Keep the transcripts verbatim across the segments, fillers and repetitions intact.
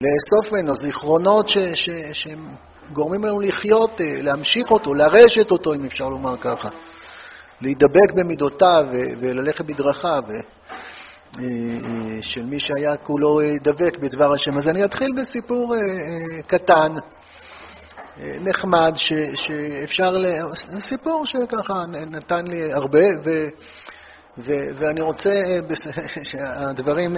לאסוף ממנו זיכרונות ש, ש, שגורמים לנו לחיות, להמשיך אותו, לרשת אותו, אם אפשר לומר ככה. להידבק במידותיו וללכת בדרכיו של מי שהיה כולו דבק בדבר השם. אז אני אתחיל בסיפור קטן, נחמד, ש, שאפשר, סיפור שככה נתן לי הרבה, ו, ו, ואני רוצה שהדברים,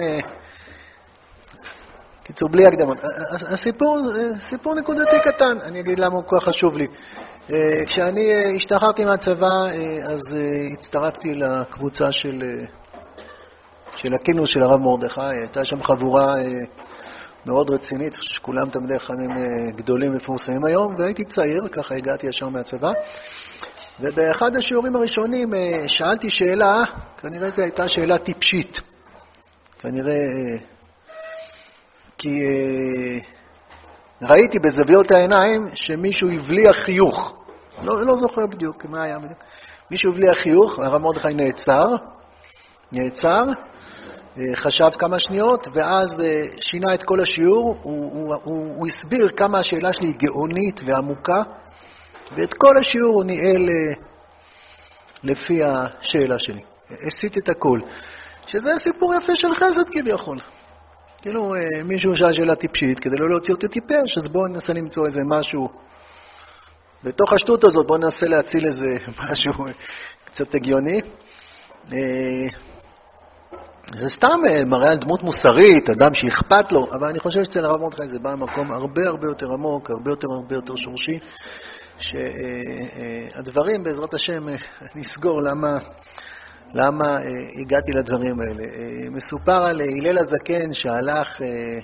קיצור, בלי הקדמות. הסיפור, סיפור נקודתי קטן, אני אגיד למה הוא כל כך חשוב לי. כשאני השתחררתי מהצבא, אז הצטרפתי לקבוצה של, של הכינוס של הרב מרדכי. הייתה שם חבורה מאוד רצינית, שכולם תלמידי חכמים גדולים מפורסמים היום, והייתי צעיר, ככה הגעתי ישר מהצבא. ובאחד השיעורים הראשונים שאלתי שאלה, כנראה זו הייתה שאלה טיפשית. כנראה כי ראיתי בזוויות העיניים שמישהו הבליח חיוך. לא, לא זוכר בדיוק מה היה בדיוק. מישהו הבליח חיוך, הרב מרדכי נעצר, נעצר, חשב כמה שניות, ואז שינה את כל השיעור. הוא, הוא, הוא, הוא הסביר כמה השאלה שלי היא גאונית ועמוקה, ואת כל השיעור הוא ניהל לפי השאלה שלי. עשית את הכל. שזה סיפור יפה של חסד כביכול. כאילו, מישהו שאלה שאלה טיפשית, כדי לא להוציא אותי טיפש, אז בואו ננסה למצוא איזה משהו. בתוך השטות הזאת, בואו ננסה להציל איזה משהו קצת הגיוני. זה סתם מראה על דמות מוסרית, אדם שאכפת לו, אבל אני חושב שאצל הרב מרדכי זה בא ממקום הרבה הרבה יותר עמוק, הרבה יותר הרבה יותר שורשי, שהדברים בעזרת השם נסגור למה, למה הגעתי לדברים האלה. מסופר על הלל הזקן שהלך,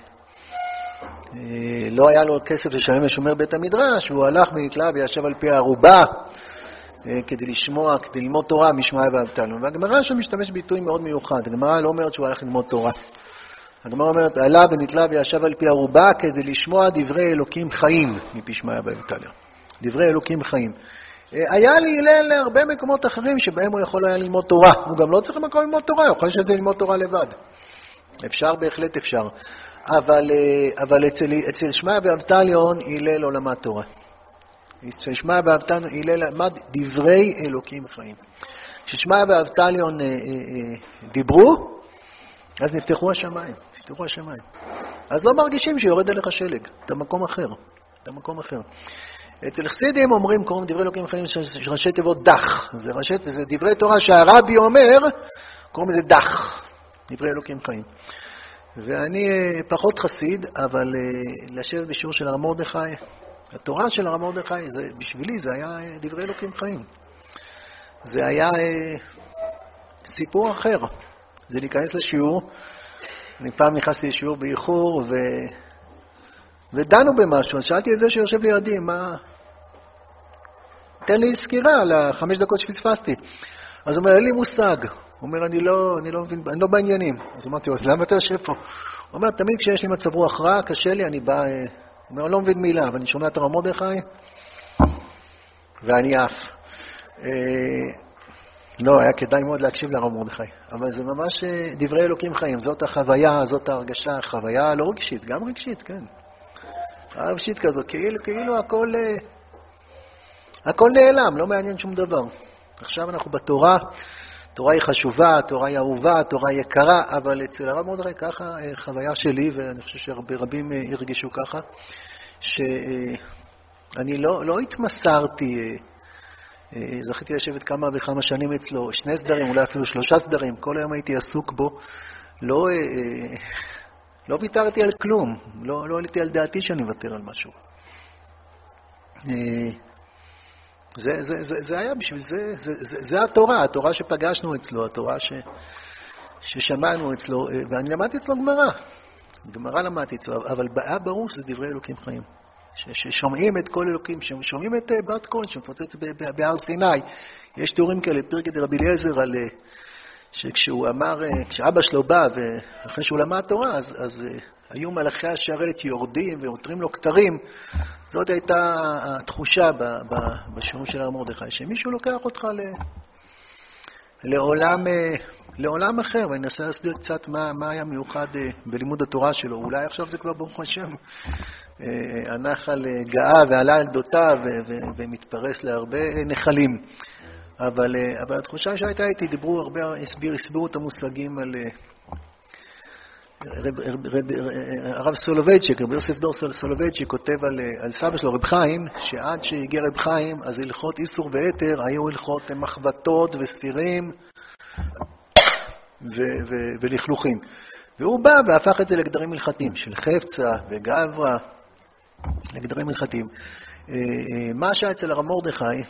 לא היה לו כסף לשלם לשומר בית המדרש, הוא הלך ונתלה וישב על פי הערובה כדי לשמוע, כדי ללמוד תורה משמעיה ואבטליון. והגמרא שם משתמש ביטוי מאוד מיוחד. הגמרא לא אומרת שהוא הלך ללמוד תורה. הגמרא אומרת, עלה ונתלה וישב על פי ערובה כדי לשמוע דברי אלוקים חיים מפי שמעיה ואבטליון. דברי אלוקים חיים. היה לי הלל הרבה מקומות אחרים שבהם הוא יכול היה ללמוד תורה. הוא גם לא צריך מקום ללמוד תורה, הוא יכול לשבת ללמוד תורה לבד. אפשר, בהחלט אפשר. אבל, אבל אצל, אצל שמעיה ואבטליון הלל לא למד תורה. אצל שמעיה ואבטליון הלל למד דברי אלוקים חיים. כששמעיה ואבטליון דיברו, אז נפתחו השמיים. נפתחו השמיים. אז לא מרגישים שיורד עליך שלג. אתה מקום אחר. אתה מקום אחר. אצל חסידים אומרים, קוראים דברי אלוקים חיים של ראשי תיבות דח. זה, ראשי, זה דברי תורה שהרבי אומר, קוראים לזה דח. דברי אלוקים חיים. ואני פחות חסיד, אבל לשבת בשיעור של הרב מרדכי, התורה של הרב מרדכי, זה, בשבילי זה היה דברי אלוקים חיים. זה היה סיפור אחר. זה להיכנס לשיעור. אני פעם נכנסתי לשיעור באיחור, ו... ודנו במשהו. אז שאלתי את זה שיושב לידי, מה... תן לי סקירה על החמש דקות שפספסתי. אז הוא אומר, אין לי מושג. הוא אומר, אני לא, אני לא מבין, אני לא בעניינים. אז אמרתי, אז למה אתה יושב פה? הוא אומר, תמיד כשיש לי מצב רוח רע, קשה לי, אני בא... הוא אומר, אני לא מבין מילה, אבל אני שומע את הרב מרדכי, ואני עף. לא, היה כדאי מאוד להקשיב לרב מרדכי. אבל זה ממש דברי אלוקים חיים. זאת החוויה, זאת ההרגשה, החוויה לא רגשית, גם רגשית, כן. רגשית כזו, כאילו, כאילו הכל, הכל נעלם, לא מעניין שום דבר. עכשיו אנחנו בתורה, תורה היא חשובה, תורה היא אהובה, תורה היא יקרה, אבל אצל הרב מרדכי ככה חוויה שלי, ואני חושב שרבים הרגישו ככה, שאני לא, לא התמסרתי, זכיתי לשבת כמה וכמה שנים אצלו, שני סדרים, אולי אפילו שלושה סדרים, כל היום הייתי עסוק בו, לא, לא ויתרתי על כלום, לא, לא עליתי על דעתי שאני מוותר על משהו. זה, זה, זה, זה היה בשביל זה, זה, זה, זה התורה, התורה שפגשנו אצלו, התורה ש, ששמענו אצלו, ואני למדתי אצלו גמרא, גמרא למדתי אצלו, אבל היה ברור שזה דברי אלוקים חיים. ששומעים את כל אלוקים, ששומעים את בת קול שמפוצץ בהר סיני. יש תיאורים כאלה, פרקת רבי אליעזר, על שכשהוא אמר, כשאבא שלו בא, ואחרי שהוא למד תורה, אז, אז היו מלאכי השרת יורדים ועוטרים לו כתרים. זאת הייתה התחושה בשיעור של הרב מרדכי, שמישהו לוקח אותך ל... לעולם, לעולם אחר, ואני אנסה להסביר קצת מה, מה היה מיוחד בלימוד התורה שלו. אולי עכשיו זה כבר ברוך השם, הנחל גאה ועלה על דותיו ומתפרס להרבה נחלים. אבל, אבל התחושה שהייתה איתי, דיברו הרבה, הסביר, הסבירו את המושגים על רב, רב, רב, הרב סולובייצ'יק, רב יוסף דור סולובייצ'יק כותב על, על סבא שלו, רב חיים, שעד שהגיע רב חיים, אז הלכות איסור ויתר היו הלכות מחבטות וסירים ו, ו, ולכלוכים. והוא בא והפך את זה לגדרים הלכתיים, של חפצה וגברה, לגדרים הלכתיים. מה שהיה אצל הרב מרדכי,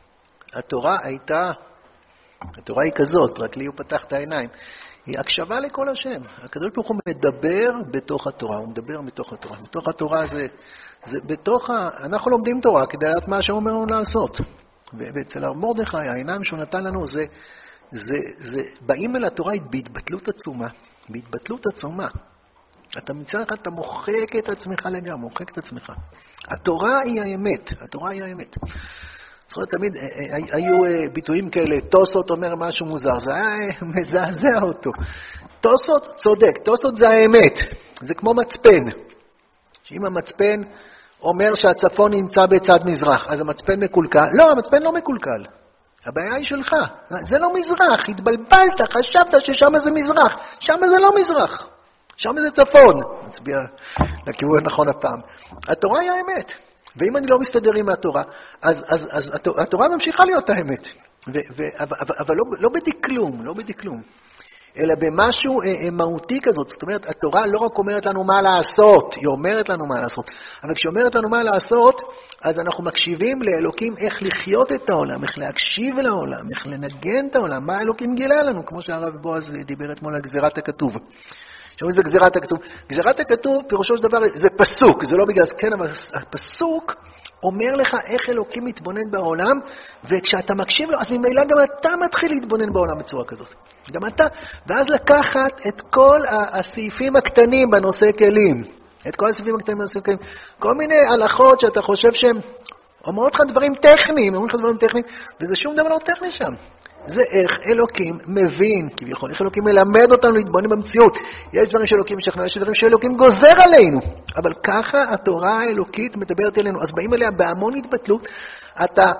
התורה הייתה, התורה היא כזאת, רק לי הוא פתח את העיניים, היא הקשבה לכל השם. הקדוש ברוך הוא מדבר בתוך התורה, הוא מדבר בתוך התורה. בתוך התורה זה, זה בתוך ה... אנחנו לומדים תורה כדי לדעת מה שהוא אומר לנו לעשות. ואצל הרב מרדכי, העיניים שהוא נתן לנו, זה, זה, זה, באים אל התורה בהתבטלות עצומה, בהתבטלות עצומה. אתה מצד אחד, אתה מוחק את עצמך לגמרי, מוחק את עצמך. התורה היא האמת, התורה היא האמת. זוכר, תמיד היו ביטויים כאלה, תוסות אומר משהו מוזר, זה היה מזעזע אותו. תוסות צודק, תוסות זה האמת, זה כמו מצפן. שאם המצפן אומר שהצפון נמצא בצד מזרח, אז המצפן מקולקל. לא, המצפן לא מקולקל. הבעיה היא שלך, זה לא מזרח, התבלבלת, חשבת ששם זה מזרח, שם זה לא מזרח, שם זה צפון. נצביע לכיוון הנכון הפעם. התורה היא האמת. ואם אני לא מסתדר עם התורה, אז, אז, אז התורה ממשיכה להיות האמת. ו, ו, אבל, אבל לא, לא בדקלום, לא בדקלום, אלא במשהו אה, מהותי כזאת. זאת אומרת, התורה לא רק אומרת לנו מה לעשות, היא אומרת לנו מה לעשות. אבל כשהיא אומרת לנו מה לעשות, אז אנחנו מקשיבים לאלוקים איך לחיות את העולם, איך להקשיב לעולם, איך לנגן את העולם, מה אלוקים גילה לנו, כמו שהרב בועז דיבר אתמול על גזירת הכתוב. שאומרים זה גזירת הכתוב. גזירת הכתוב, פירושו של דבר, זה פסוק, זה לא בגלל זה, כן, אבל הפסוק אומר לך איך אלוקים מתבונן בעולם, וכשאתה מקשיב לו, אז ממילא גם אתה מתחיל להתבונן בעולם בצורה כזאת. גם אתה, ואז לקחת את כל הסעיפים הקטנים בנושא כלים, את כל הסעיפים הקטנים בנושא כלים, כל מיני הלכות שאתה חושב שהם אומרות לך דברים טכניים, אומרים לך דברים טכניים, וזה שום דבר לא טכני שם. זה איך אלוקים מבין, כביכול, איך אלוקים מלמד אותנו להתבונן במציאות. יש דברים שאלוקים משכנע, יש דברים שאלוקים גוזר עלינו. אבל ככה התורה האלוקית מדברת אלינו. אז באים אליה בהמון התבטלות. אתה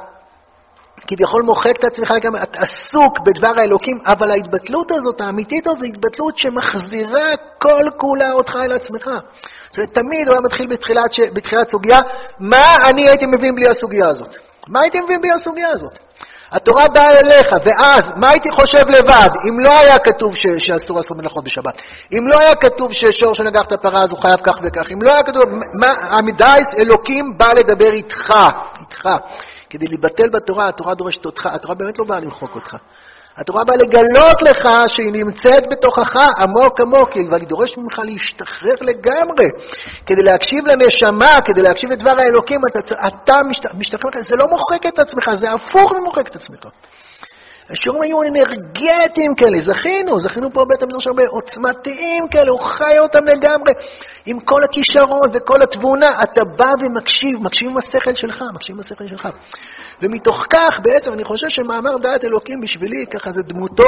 כביכול מוחק את עצמך לגמרי, אתה עסוק בדבר האלוקים, אבל ההתבטלות הזאת, האמיתית הזאת, זו התבטלות שמחזירה כל כולה אותך אל עצמך. זאת אומרת, תמיד הוא היה מתחיל בתחילת, בתחילת סוגיה, מה אני הייתי מבין בלי הסוגיה הזאת? מה הייתי מבין בלי הסוגיה הזאת? התורה באה אליך, ואז, מה הייתי חושב לבד, אם לא היה כתוב ש- שאסור לעשות מלאכות בשבת, אם לא היה כתוב ששור שנגח את הפרה, אז הוא חייב כך וכך, אם לא היה כתוב, מה, המדייס, אלוקים בא לדבר איתך, איתך, כדי להתבטל בתורה, התורה דורשת אותך, התורה באמת לא באה למחוק אותך. התורה באה לגלות לך שהיא נמצאת בתוכך עמוק עמוק, אבל היא דורשת ממך להשתחרר לגמרי, כדי להקשיב לנשמה, כדי להקשיב לדבר האלוקים, אתה, אתה משתחרר, זה לא מוחק את עצמך, זה הפוך ממוחק את עצמך. השיעורים היו אנרגטיים כאלה, זכינו, זכינו פה בית המדרש הרבה עוצמתיים כאלה, הוא חי אותם לגמרי, עם כל הכישרון וכל התבונה, אתה בא ומקשיב, מקשיב עם השכל שלך, מקשיב עם השכל שלך. ומתוך כך בעצם אני חושב שמאמר דעת אלוקים בשבילי, ככה זה דמותו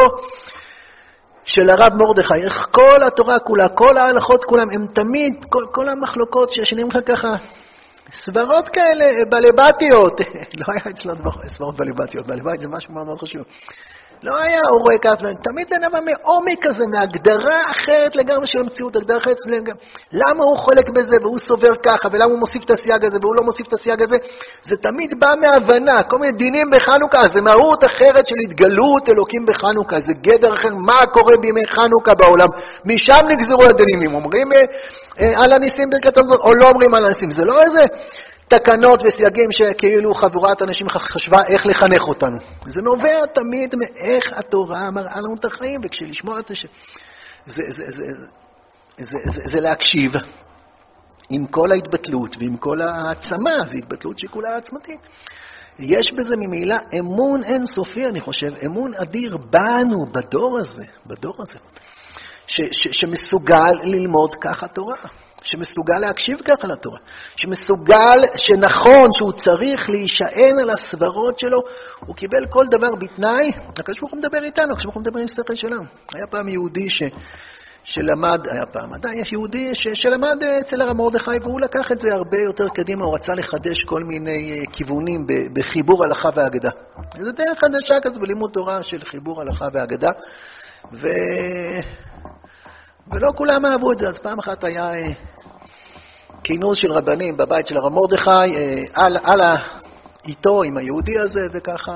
של הרב מרדכי, איך כל התורה כולה, כל ההלכות כולם, הם תמיד, כל, כל המחלוקות שנראים לך ככה, סברות כאלה, בלבטיות, לא היה אצלנו סברות בלבטיות, בלבט זה משהו מאוד מאוד חשוב. לא היה אורי כתבן, תמיד זה נבע מעומק כזה, מהגדרה אחרת לגמרי של המציאות, הגדרה אחרת לגמרי. למה הוא חולק בזה והוא סובר ככה, ולמה הוא מוסיף את הסייג הזה והוא לא מוסיף את הסייג הזה? זה תמיד בא מהבנה, כל מיני דינים בחנוכה, זה מהות אחרת של התגלות אלוקים בחנוכה, זה גדר אחר, מה קורה בימי חנוכה בעולם, משם נגזרו הדינים, אומרים על הניסים ברכת המזון, או לא אומרים על הניסים, זה לא איזה תקנות וסייגים שכאילו חבורת אנשים חשבה איך לחנך אותנו. זה נובע תמיד מאיך התורה מראה לנו את החיים, וכשלשמוע את זה, זה, זה, זה, זה, זה, זה, זה להקשיב עם כל ההתבטלות ועם כל העצמה, זו התבטלות שכולה עצמתית. יש בזה ממילא אמון אינסופי, אני חושב, אמון אדיר בנו, בדור הזה, בדור הזה, ש, ש, שמסוגל ללמוד ככה תורה. שמסוגל להקשיב ככה לתורה, שמסוגל, שנכון, שהוא צריך להישען על הסברות שלו, הוא קיבל כל דבר בתנאי, הקדוש ברוך הוא מדבר איתנו, הקדוש ברוך הוא מדבר עם שכל שלנו. היה פעם יהודי ש... שלמד, היה פעם, עדיין יש יהודי ש... שלמד אצל הרב מרדכי, והוא לקח את זה הרבה יותר קדימה, הוא רצה לחדש כל מיני כיוונים בחיבור הלכה והאגדה. זה דרך חדשה כזו בלימוד תורה של חיבור הלכה והאגדה, ו... ולא כולם אהבו את זה. אז פעם אחת היה כינוס של רבנים בבית של הרב מרדכי, על, על איתו עם היהודי הזה, וככה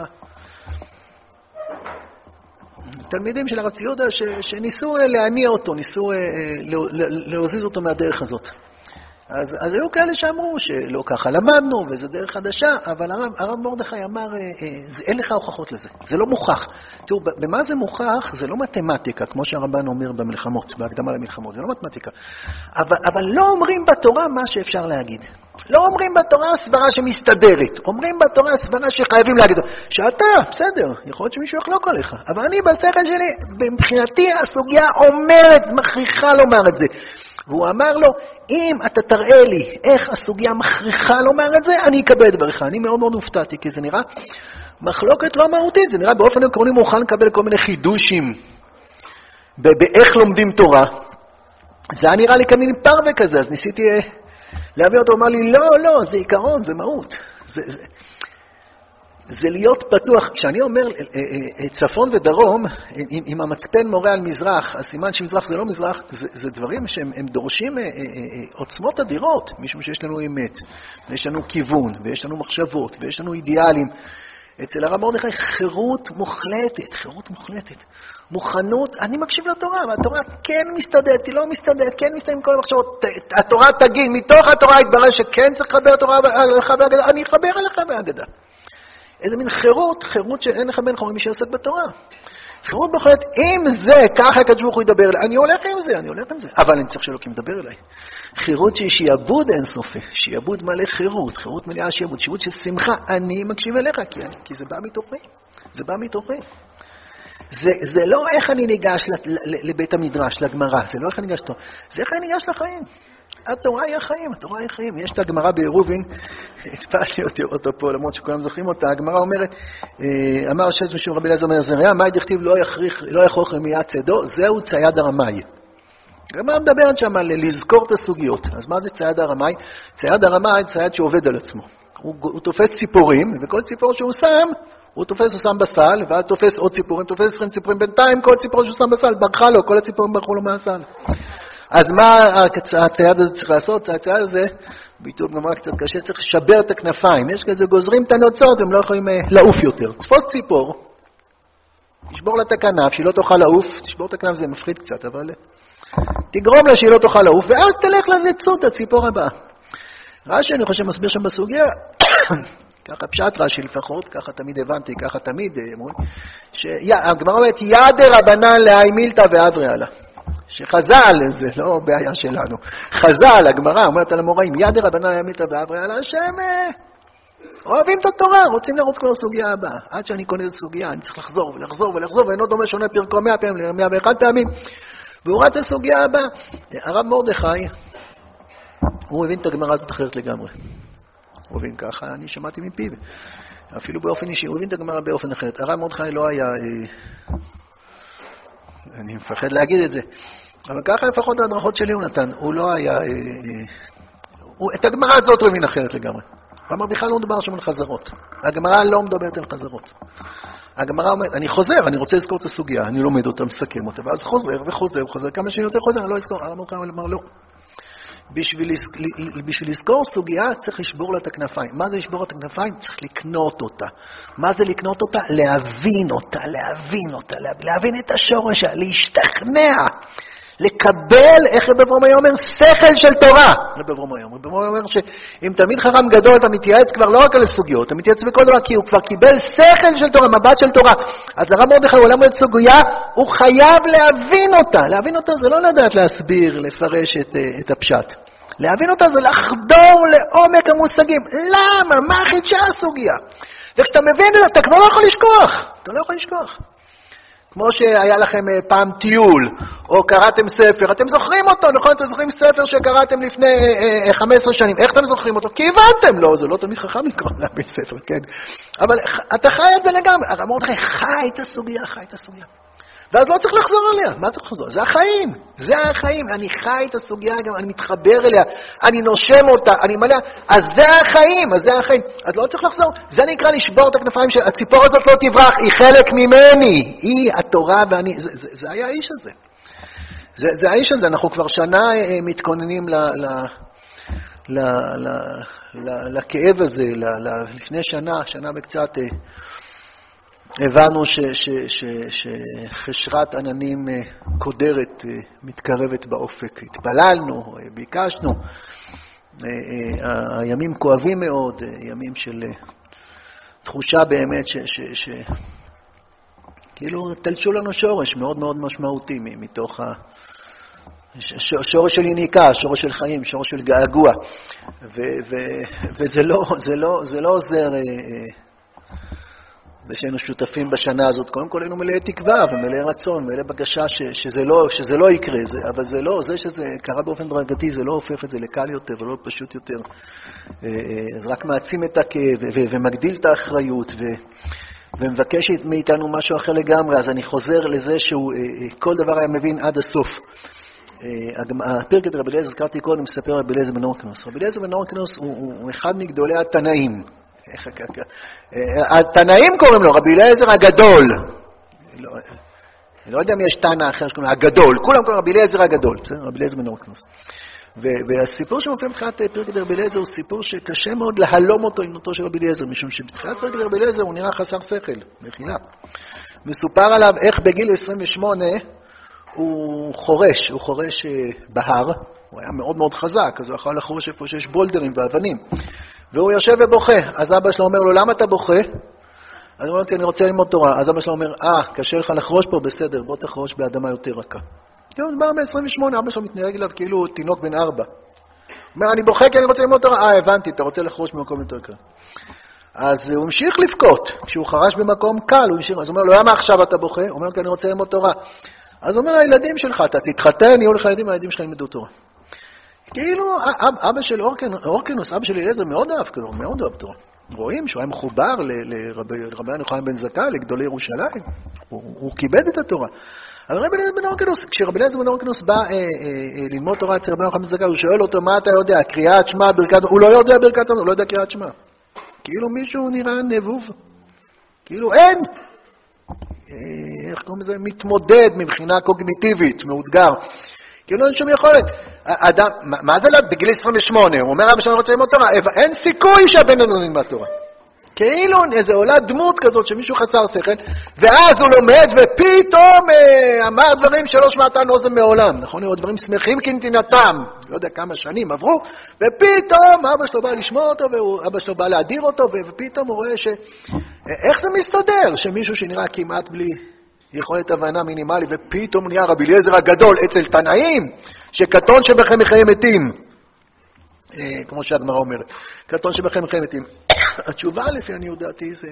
תלמידים של הרב ציודה ש, שניסו להניע אותו, ניסו להוזיז אותו מהדרך הזאת. אז, אז היו כאלה שאמרו שלא ככה למדנו, וזה דרך חדשה, אבל הרב, הרב מרדכי אמר, זה, אין לך הוכחות לזה, זה לא מוכח. תראו, במה זה מוכח? זה לא מתמטיקה, כמו שהרבן אומר במלחמות, בהקדמה למלחמות, זה לא מתמטיקה. אבל, אבל לא אומרים בתורה מה שאפשר להגיד. לא אומרים בתורה סברה שמסתדרת, אומרים בתורה סברה שחייבים להגיד. שאתה, בסדר, יכול להיות שמישהו יחלוק עליך, אבל אני בשכל שלי, מבחינתי הסוגיה אומרת, מכריחה לומר את זה. והוא אמר לו, אם אתה תראה לי איך הסוגיה מכריחה לומר את זה, אני אקבל את דברך. אני מאוד מאוד הופתעתי, כי זה נראה מחלוקת לא מהותית, זה נראה באופן עקרוני מוכן לקבל כל מיני חידושים באיך לומדים תורה. זה היה נראה לי כמין פרווה כזה, אז ניסיתי להביא אותו, הוא אמר לי, לא, לא, זה עיקרון, זה מהות. זה, זה, זה להיות פתוח. כשאני אומר צפון ודרום, אם, אם המצפן מורה על מזרח, הסימן שמזרח זה לא מזרח, זה, זה דברים שהם הם דורשים עוצמות אדירות, משום שיש לנו אמת, ויש לנו כיוון, ויש לנו מחשבות, ויש לנו אידיאלים. אצל הרב מרדכי חירות מוחלטת, חירות מוחלטת. מוכנות, אני מקשיב לתורה, והתורה כן מסתדרת, היא לא מסתדרת, כן מסתדרת עם כל המחשבות. התורה תגיד, מתוך התורה התברר שכן צריך לחבר תורה הלכה והאגדה, אני אחבר הלכה והאגדה. איזה מין חירות, חירות שאין לך בין חומרים מי שעוסק בתורה. חירות מוחלטת, אם זה, ככה הקדוש ברוך הוא ידבר אליי, אני הולך עם זה, אני הולך עם זה. אבל אני צריך שאלוקים ידבר אליי. חירות שהיא שיעבוד אינסופי, שיעבוד מלא חירות, חירות מלאה שיעבוד, שיעבוד של שמחה, אני מקשיב אליך, כי, אני, כי זה בא מתוכי, זה בא מתוכי. זה, זה לא איך אני ניגש לבית המדרש, לגמרא, זה לא איך אני ניגש אותו, זה איך אני ניגש לחיים. התורה היא החיים, התורה היא החיים. יש את הגמרא בעירובין, התפעלתי אותי אותו פה, למרות שכולם זוכרים אותה, הגמרא אומרת, אמר שז משום רבי אליעזר בן עזריה, מאי דכתיב לא יכריך, לא יכרוך רמייה צדו, זהו צייד הרמאי. הגמרא מדברת שם על לזכור את הסוגיות. אז מה זה צייד הרמאי? צייד הרמאי זה צייד שעובד על עצמו. הוא, הוא תופס ציפורים, וכל ציפור שהוא שם, הוא תופס, הוא שם בסל, ואז תופס עוד ציפורים, תופס עשרים ציפורים, בינתיים כל ציפור שהוא שם בסל, ברחה לו, כל הציפורים ברחו לו מהסל. אז מה הצייד הזה צריך לעשות? הצייד הזה, ביטוי גמרא קצת קשה, צריך לשבר את הכנפיים. יש כזה, גוזרים את הנוצות, הם לא יכולים לעוף יותר. תפוס ציפור, תשבור לה את הכנף, שהיא לא תוכל לעוף, תשבור את הכנף, זה מפחיד קצת, אבל תגרום לה שהיא לא תוכל לעוף, ואז תלך לנצות, הציפור הבאה. רש"י, אני חושב, מסביר שם בסוגיה, ככה פשט רש"י לפחות, ככה תמיד הבנתי, ככה תמיד אמרו, שהגמרא אומרת, יד רבנן להאי מילתא ועברי עלה. שחז"ל, זה לא בעיה שלנו, חז"ל, הגמרא אומרת על המוראים, יד רבנן להאי מילתא ועברי עלה, שהם אוהבים את התורה, רוצים לרוץ כל הסוגיה הבאה. עד שאני קונה את הסוגיה, אני צריך לחזור ולחזור ולחזור, ואינו דומה שונה פרקו מאה פעמים למאה ואחת פעמים. והוא רץ לסוגיה הבאה. הרב מרדכי, הוא הבין את הגמרא הזאת אחרת לגמרי. הוא הבין ככה, אני שמעתי מפיו. אפילו באופן אישי, הוא הבין את הגמרא באופן אחרת. הרב מרדכי לא היה, אני מפחד להגיד את זה, אבל ככה לפחות ההדרכות שלי הוא נתן. הוא לא היה, את הגמרא הזאת הוא הבין אחרת לגמרי. הוא אמר, בכלל לא מדבר שם על חזרות. הגמרא לא מדברת על חזרות. הגמרא אומרת, אני חוזר, אני רוצה לזכור את הסוגיה, אני לומד אותה, מסכם אותה, ואז חוזר וחוזר וחוזר, כמה שאני יותר חוזר, אני לא אזכור. הרב מרדכי אמר, לא. בשביל, בשביל לזכור סוגיה צריך לשבור לה את הכנפיים. מה זה לשבור את הכנפיים? צריך לקנות אותה. מה זה לקנות אותה? להבין אותה, להבין אותה, להבין את השורש, להשתכנע, לקבל, איך רב אברהם אומר, שכל של תורה. רב אברהם אומר, רב אברהם אומר שאם תלמיד חכם גדול אתה מתייעץ כבר לא רק על הסוגיות, אתה מתייעץ בכל דבר, כי הוא כבר קיבל שכל של תורה, מבט של תורה. אז הרב מרדכי, הוא למד סוגיה, הוא חייב להבין אותה. להבין אותה זה לא לדעת להסביר, לפרש את, את הפשט. להבין אותה זה לחדור לעומק המושגים. למה? מה חידשה הסוגיה? וכשאתה מבין, אתה כבר לא יכול לשכוח. אתה לא יכול לשכוח. כמו שהיה לכם פעם טיול, או קראתם ספר, אתם זוכרים אותו, נכון? אתם זוכרים ספר שקראתם לפני חמש עשרה שנים, איך אתם זוכרים אותו? כי הבנתם, לא, זה לא תמיד חכם לקרוא להבין ספר, כן? אבל אתה חי את זה לגמרי, הרב מרדכי חי את הסוגיה, חי את הסוגיה. ואז לא צריך לחזור עליה. מה צריך לחזור? זה החיים. זה החיים. אני חי את הסוגיה גם, אני מתחבר אליה, אני נושם אותה, אני מלא. אז זה החיים, אז זה החיים. אז לא צריך לחזור. זה נקרא לשבור את הכנפיים של... הציפור הזאת לא תברח, היא חלק ממני. היא התורה ואני... זה, זה, זה היה האיש הזה. זה, זה האיש הזה. אנחנו כבר שנה מתכוננים ל... ל... ל... ל... ל... לכאב הזה. ל... ל... לפני שנה, שנה בקצת... הבנו שחשרת עננים קודרת מתקרבת באופק. התפללנו, ביקשנו. הימים כואבים מאוד, ימים של תחושה באמת ש... ש, ש כאילו תלשו לנו שורש מאוד מאוד משמעותי מתוך ה... שורש של יניקה, שורש של חיים, שורש של געגוע. ו, ו, וזה לא, זה לא, זה לא עוזר... זה שהיינו שותפים בשנה הזאת, קודם כל היינו מלאי תקווה ומלאי רצון, מלאי בקשה ש, שזה, לא, שזה לא יקרה, זה, אבל זה לא, זה שזה קרה באופן דרגתי, זה לא הופך את זה לקל יותר ולא פשוט יותר. אז רק מעצים את הכאב ו, ו, ומגדיל את האחריות ו, ומבקש מאיתנו משהו אחר לגמרי, אז אני חוזר לזה שהוא כל דבר היה מבין עד הסוף. הפרק את רבי אליעזר, הזכרתי קודם, מספר רבי אליעזר בן הורקנוס. רבי אליעזר בן הורקנוס הוא, הוא אחד מגדולי התנאים. התנאים קוראים לו, רבי אליעזר הגדול. אני לא יודע אם יש תנא אחר שקוראים לו, הגדול. כולם קוראים רבי אליעזר הגדול, רבי אליעזר בן הורקנוס. והסיפור שמופיע בתחילת פרק רבי אליעזר הוא סיפור שקשה מאוד להלום אותו עם נותו של רבי אליעזר, משום שבתחילת פרק רבי אליעזר הוא נראה חסר שכל, מחילה. מסופר עליו איך בגיל עשרים ושמונה הוא חורש, הוא חורש בהר, הוא היה מאוד מאוד חזק, אז הוא יכול לחרוש איפה שיש בולדרים ואבנים. והוא יושב ובוכה, אז אבא שלו אומר לו, למה אתה בוכה? אז הוא אומר, כי אני רוצה ללמוד תורה. אז אבא שלו אומר, אה, קשה לך לחרוש פה, בסדר, בוא תחרוש באדמה יותר רכה. הוא מדבר ב-עשרים ושמונה, אבא שלו מתנהג אליו כאילו תינוק בן ארבע. הוא אומר, אני בוכה כי אני רוצה ללמוד תורה. אה, הבנתי, אתה רוצה לחרוש במקום יותר קל. אז הוא המשיך לבכות. כשהוא חרש במקום קל, הוא המשיך. אז הוא אומר לו, למה עכשיו אתה בוכה? הוא אומר, כי אני רוצה ללמוד תורה. אז הוא אומר, הילדים שלך, אתה תתחתן, יהיו לך ילדים, הילדים שלך ילמדו תורה. כאילו, אבא של הורקנוס, אבא של אליעזר מאוד אהב כזו, מאוד אהב תורה. רואים שהוא היה מחובר לרבי יוחנן בן זכאי, לגדולי ירושלים. הוא כיבד את התורה. אבל רבי אליעזר בן הורקנוס, כשרבי אליעזר בן הורקנוס בא ללמוד תורה אצל רבי יוחנן בן זכאי, הוא שואל אותו, מה אתה יודע? קריאת שמע, ברכת... הוא לא יודע ברכת... הוא לא יודע קריאת שמע. כאילו מישהו נראה נבוב. כאילו אין. איך קוראים לזה? מתמודד מבחינה קוגניטיבית, מאותגר. כאילו אין שום יכולת. אדם, מה זה לא? בגיל עשרים ושמונה, הוא אומר, אבא שאני רוצה ללמוד תורה, אין סיכוי שהבן אדם ללמד תורה. כאילו איזו עולה דמות כזאת שמישהו חסר שכל, ואז הוא לומד ופתאום אה, אמר דברים שלא שמעתן אוזן מעולם, נכון? היו דברים שמחים כנתינתם, לא יודע כמה שנים עברו, ופתאום אבא שלו בא לשמוע אותו, ואבא שלו בא להדיר אותו, ופתאום הוא רואה ש... איך זה מסתדר שמישהו שנראה כמעט בלי יכולת הבנה מינימלי, ופתאום נהיה רבי אליעזר הגדול אצל תנאים, שקטון שבכם מחיי מתים, כמו שהגמרא אומרת, קטון שבכם מחיי מתים. התשובה לפי אני יודעתי זה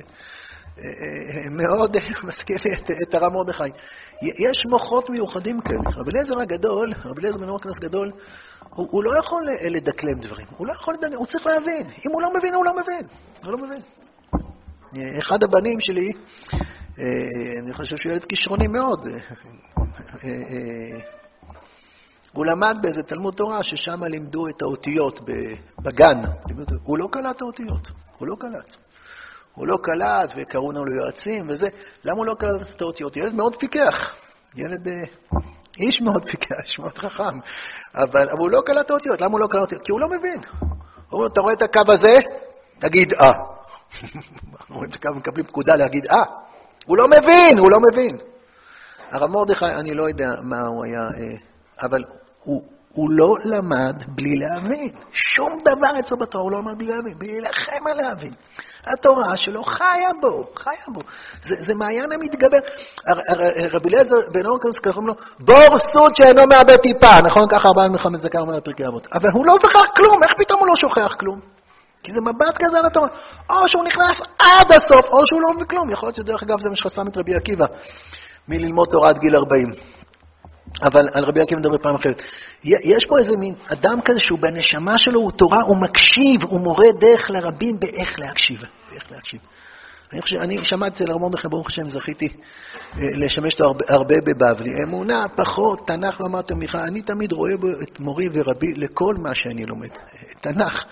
מאוד מזכיר לי את, את הרב מרדכי. יש מוחות מיוחדים כאלה. רבי אליעזר הגדול, רבי אליעזר בן הורקנוס גדול, הוא, הוא לא יכול לדקלם דברים. הוא לא יכול לדקלם, הוא צריך להבין. אם הוא לא מבין, הוא לא מבין. הוא לא מבין. אחד הבנים שלי, אני חושב שהוא ילד כישרוני מאוד. הוא למד באיזה תלמוד תורה ששם לימדו את האותיות בגן. הוא לא קלט האותיות. הוא לא קלט. הוא לא קלט וקראו לנו ליועצים וזה. למה הוא לא קלט את האותיות? ילד מאוד פיקח. ילד, איש מאוד פיקח, מאוד חכם. אבל, אבל הוא לא קלט האותיות. למה הוא לא קלט האותיות? כי הוא לא מבין. הוא אומר, אתה רואה את הקו הזה? תגיד אה. אנחנו רואים את הקו, מקבלים פקודה להגיד אה. הוא לא מבין, הוא לא מבין. הרב מרדכי, אני לא יודע מה הוא היה, אבל הוא, הוא לא למד בלי להבין. שום דבר אצלו בתורה הוא לא למד בלי להבין, בלי להילחם על להבין. התורה שלו חיה בו, חיה בו. זה, זה מעיין המתגבר. רבי אליעזר בן הורקנוס קוראים לו בור סוד שאינו מאבד טיפה, נכון? ככה הבעל מלחמת זכר אומר לפרקי אבות. אבל הוא לא זכר כלום, איך פתאום הוא לא שוכח כלום? כי זה מבט כזה על התורה. או שהוא נכנס עד הסוף, או שהוא לא מבין כלום. יכול להיות שדרך אגב זה מה שחסם את רבי עקיבא. מללמוד תורה עד גיל ארבעים. אבל על רבי עקיבא מדבר פעם אחרת. יש פה איזה מין אדם כזה שהוא בנשמה שלו, הוא תורה, הוא מקשיב, הוא מורה דרך לרבים באיך להקשיב. באיך להקשיב. אני, חושב, אני שמעתי אצל הרב מרדכי, ברוך השם, זכיתי לשמש לו הרבה, הרבה בבבלי. אמונה, פחות, תנ"ך, לא אמרתם מיכה, אני תמיד רואה בו את מורי ורבי לכל מה שאני לומד. תנ"ך.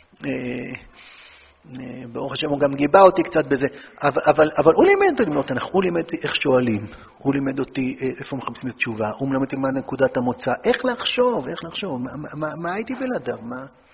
ברוך השם, הוא גם גיבה אותי קצת בזה, אבל, אבל, אבל הוא לימד אותי ללמוד תנ"ך, הוא לימד אותי איך שואלים, הוא לימד אותי איפה מחפשים את תשובה, הוא מלמד אותי מה נקודת המוצא, איך לחשוב, איך לחשוב, מה, מה, מה הייתי בלעדיו, מה,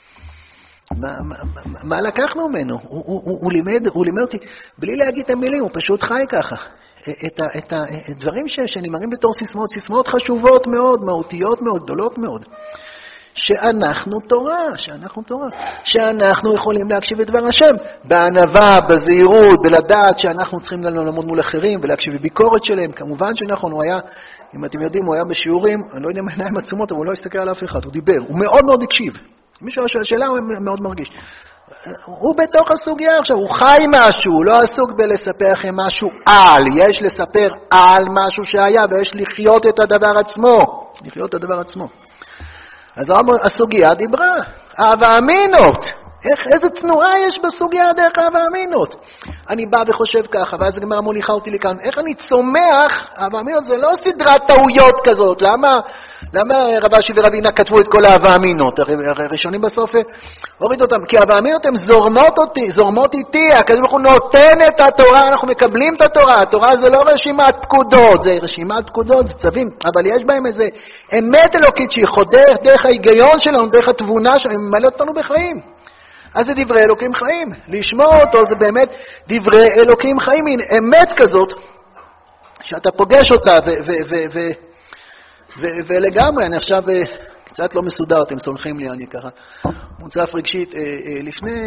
מה, מה, מה, מה לקחנו ממנו, הוא, הוא, הוא, הוא, לימד, הוא לימד אותי, בלי להגיד את המילים, הוא פשוט חי ככה, את, ה, את הדברים שנאמרים בתור סיסמאות, סיסמאות חשובות מאוד, מהותיות מאוד, גדולות מאוד. שאנחנו תורה, שאנחנו תורה, שאנחנו יכולים להקשיב את דבר השם, בענווה, בזהירות, בלדעת שאנחנו צריכים ללמוד מול אחרים ולהקשיב בביקורת שלהם. כמובן שנכון, הוא היה, אם אתם יודעים, הוא היה בשיעורים, אני לא יודע מה עיניים עצומות, אבל הוא לא הסתכל על אף אחד, הוא דיבר, הוא מאוד מאוד הקשיב. מישהו השאלה הוא מאוד מרגיש. הוא בתוך הסוגיה עכשיו, הוא חי משהו, הוא לא עסוק בלספר לכם משהו על, יש לספר על משהו שהיה, ויש לחיות את הדבר עצמו, לחיות את הדבר עצמו. אז הסוגיה דיברה, אהבה אמינות. איך, איזה תנועה יש בסוגיה דרך אהבה אמינות? אני בא וחושב ככה, ואז הגמרא מוליכה אותי לכאן. איך אני צומח? אהבה אמינות זה לא סדרת טעויות כזאת. למה, למה רב אשי ורבינה כתבו את כל אהבה אמינות? הרי ראשונים בסוף הוריד אותם. כי אהבה אמינות הן זורמות אותי, זורמות איתי. הקדוש ברוך הוא נותן את התורה, אנחנו מקבלים את התורה. התורה זה לא רשימת פקודות, זה רשימת פקודות, צווים. אבל יש בהם איזה אמת אלוקית שהיא חודרת דרך ההיגיון שלנו, דרך התבונה שלנו, ממלא אותנו בחיים. אז זה דברי אלוקים חיים. לשמוע אותו זה באמת דברי אלוקים חיים. מין אמת כזאת, שאתה פוגש אותה, ו- ו- ו- ו- ו- ולגמרי, אני עכשיו קצת לא מסודר, אתם סולחים לי, אני ככה מוצף רגשית. לפני